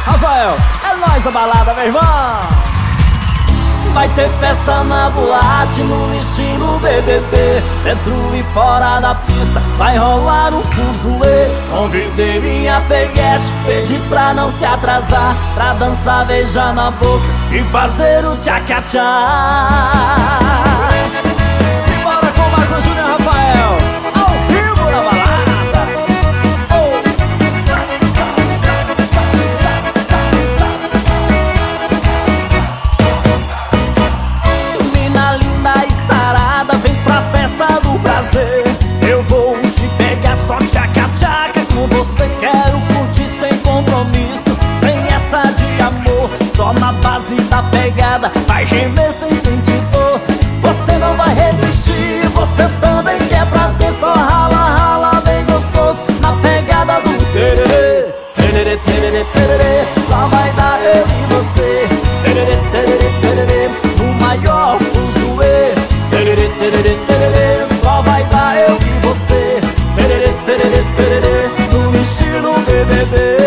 Rafael, é nóis a balada, meu irmão. Vai ter festa na boate no estilo BBB, dentro e fora da pista vai rolar um fuzuê. Convidei minha peguete, pedi pra não se atrasar, pra dançar, beijar na boca e fazer o tchá-tchá-tchá. Simbora com o Marcos Júnior, Rafael, ao vivo na balada. Eu vou te pegar só tchaca-tchaca com você. Quero curtir sem compromisso, sem essa de amor, só na base da pegada. Vai gemer sem sentir dor. Você não vai resistir, você também quer prazer. Só rala, rala bem gostoso na pegada do tererê. Tererê, tererê, tererê, só vai dar eu e você. Tererê, tererê, tererê, o maior fuzuê. Tererê, tererê, tererê, só vai dar eu e você. Tererê, tererê, tererê, no estilo BBB.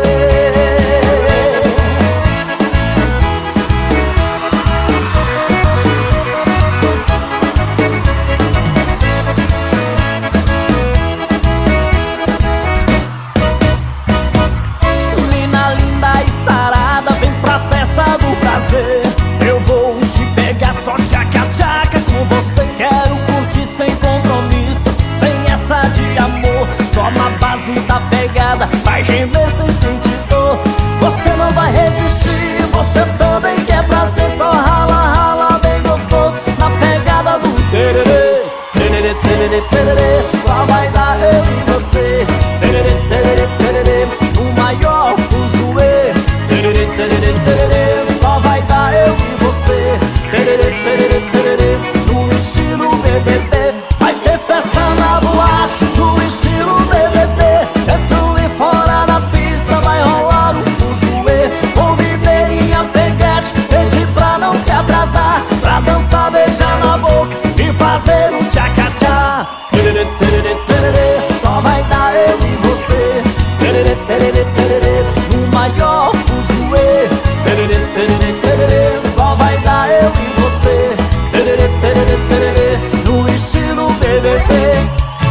Mina linda e sarada, vem pra festa do prazer. Eu vou te pegar só tchaca-tchaca com você. Quero curtir sem compromisso, sem essa de amor, só na base da pegada. Vai gemer sem sentir dor. Você não vai resistir, você também quer prazer. Só rala, rala bem gostoso na pegada do tererê. Tererê, tererê, tererê, só vai dar eu e você. Tererê, tererê, tererê, o maior fuzuê. Tererê, tererê, tererê, só vai dar eu e você. Tererê, tererê, tererê, no estilo BBB. Vai ter festa na boate no estilo BBB, dentro e fora da pista vai rolar um fuzuê. Convidei minha peguete, pedi pra não se atrasar, pra dançar, beijar na boca e fazer um tchá-tchá-tchá. Tererê, tererê, tererê, só vai dar eu e você. Tererê, tererê, tererê, o maior fuzuê. Tererê, tererê, tererê, só vai dar eu e você. Tererê, tererê, tererê, no estilo BBB.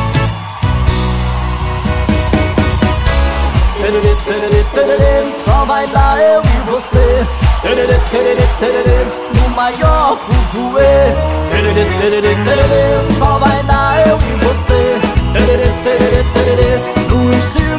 Tererê, tererê, tererê, só vai dar eu e você. Tererê, tererê, tererê, no maior fuzuê. Tererê, tererê, tererê, só vai dar eu e você. Tererê, tererê, tererê, no estilo